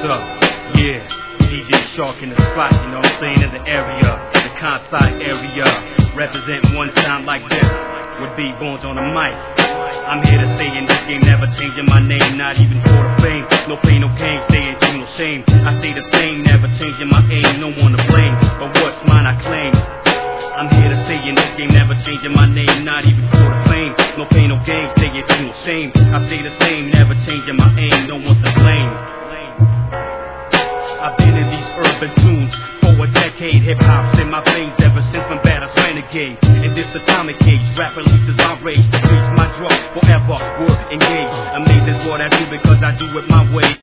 up? Yeah, DJ Shark in the spot, you know what I'm saying, in the area, the Kansai area. Represent one sound like this, with B-Bones on the mic. I'm here to stay in this game, never changing my name, not even for the fame. No pain, no gain, staying true, no shame. I stay the same, never changing my aim, no one to blame. But what's mine, I claim. I'm here to stay in this game, never changing my name, not even for the fame. No pain, no gain, staying true, no shame. I stay the same, never changing my aim, no one to blame. I've been in these urban tunes for a decade. Hip-hop's in my veins ever since my battles renegade. In this atomic age, rap releases my rage. To reach my drug, forever, work, engage. Amazing what I do because I do it my way.